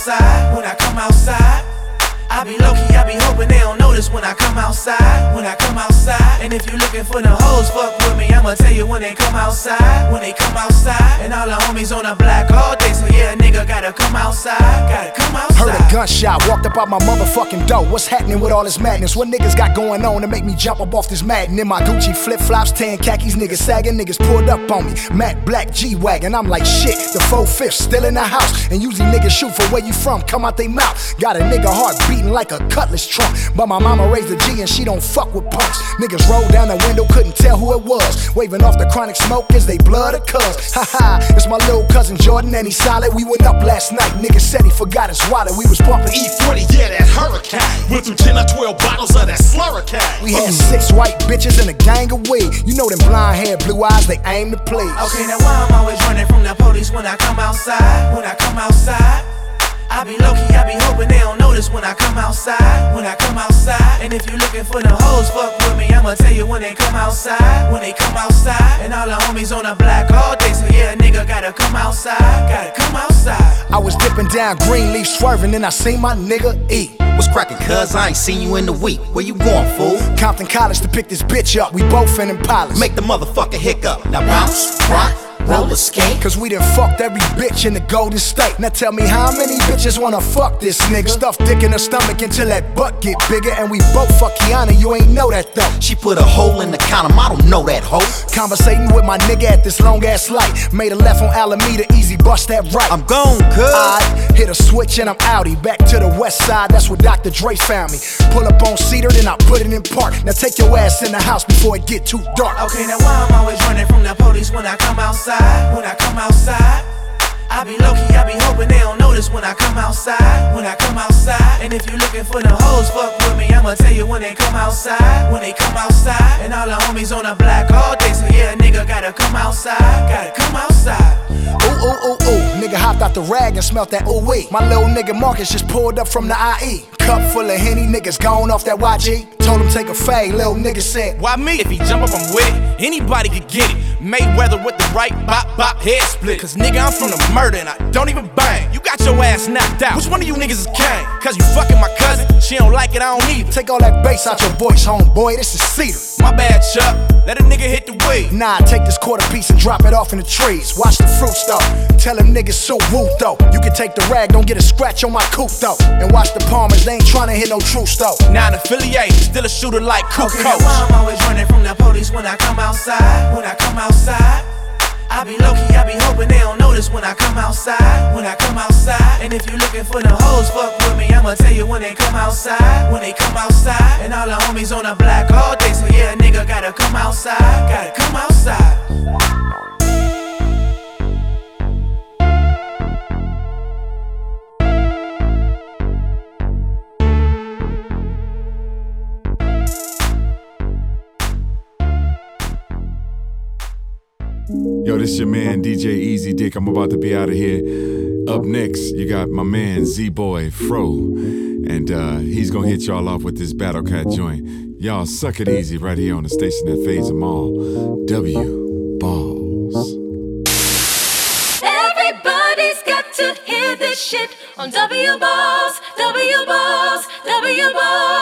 outside, when I come outside. I be low-key, I be hoping they don't notice when I come outside, when I come outside. And if you looking for the hoes, fuck with me, I'ma tell you when they come outside, when they come outside. And all the homies on the block all day, so yeah, a nigga gotta come outside, gotta come outside. Heard a gunshot, walked up out my motherfucking door. What's happening with all this madness? What niggas got going on to make me jump up off this mat? And in my Gucci flip-flops, tan khakis, niggas sagging, niggas pulled up on me. Matte black G-Wagon, I'm like shit, the 4/5 still in the house. And usually niggas shoot for where you from, come out they mouth. Got a nigga heart beating like a cutlass trunk. But my mama raised a G and she don't fuck with punks. Niggas rolled down the window, couldn't tell who it was. Waving off the chronic smoke as they blood or cuz. Haha, it's my little cousin Jordan and he solid. We went up last night, niggas said he forgot his wallet. We was bumping E40, yeah, that hurricane. Went through 10 or 12 bottles of that Slurricane. We had 6 white bitches and a gang of weed. You know them blonde hair, blue eyes, they aim to please. Okay, now why I'm always running from the police when I come outside, when I come outside. I be low-key, I be hoping they don't notice when I come outside, when I come outside. And if you looking for the hoes, fuck with me, I'ma tell you when they come outside, when they come outside. And all the homies on the block all day, so yeah, a nigga gotta come outside, gotta come outside. I was dipping down Greenleaf swerving and I seen my nigga E. What's crackin', cuz? I ain't seen you in a week. Where you going, fool? Compton College to pick this bitch up, we both in Impalas. Make the motherfucker hiccup. Now bounce, rock, roller skate. Cause we done fucked every bitch in the Golden State. Now tell me how many bitches wanna fuck this nigga? Stuff dick in her stomach until that butt get bigger. And we both fuck Kiana, you ain't know that though. She put a hole in the condom, I don't know that hoe. Conversating with my nigga at this long ass light. Made a left on Alameda, easy bust that right. I'm gone, cuz. I hit a switch and I'm outie. Back to the west side, that's where Dr. Dre found me. Pull up on Cedar, then I put it in park. Now take your ass in the house before it get too dark. Okay, now why I'm always running from the police when I come outside, when I come outside. I be low-key, I be hoping they don't notice when I come outside, when I come outside. And if you looking for the hoes, fuck with me, I'ma tell you when they come outside, when they come outside. And all the homies on the block all day, so yeah, a nigga gotta come outside, gotta come outside. Ooh, ooh, ooh, ooh. Nigga hopped out the rag and smelt that ooh wee. My little nigga Marcus just pulled up from the IE. Cup full of Henny, niggas gone off that YG. Told him take a fade, little nigga said, why me? If he jump up, I'm with it. Anybody could get it. Mayweather with the right bop, bop, head split. Cause nigga, I'm from the murder and I don't even bang. You got your ass knocked out. Which one of you niggas is king? Cause you fucking my cousin, she don't like it, I don't either. Take all that bass out your voice, homeboy, this is Cedar. My bad, Chuck, let a nigga hit the weed. Nah, take this quarter piece and drop it off in the trees. Watch the fruits though, tell them niggas so woo though. You can take the rag, don't get a scratch on my coupe though. And watch the Palmers, they ain't tryna hit no truce though. Non-affiliate, still a shooter like Coop Okay, Coach. now why I'm always running from the police when I come outside, when I come outside. I be low-key, I be hoping they don't notice when I come outside, when I come outside. And if you looking for the hoes, fuck with me, I'ma tell you when they come outside, when they come outside. And all the homies on the block all day, so yeah, a nigga gotta come outside, gotta come outside. Yo, this your man, DJ Easy Dick. I'm about to be out of here. Up next, you got my man, Z-Boy Fro. And he's gonna hit y'all off with this Battle Cat joint. Y'all suck it easy right here on the station that fades them all. W Balls. Everybody's got to hear this shit on W Balls, W Balls, W Balls.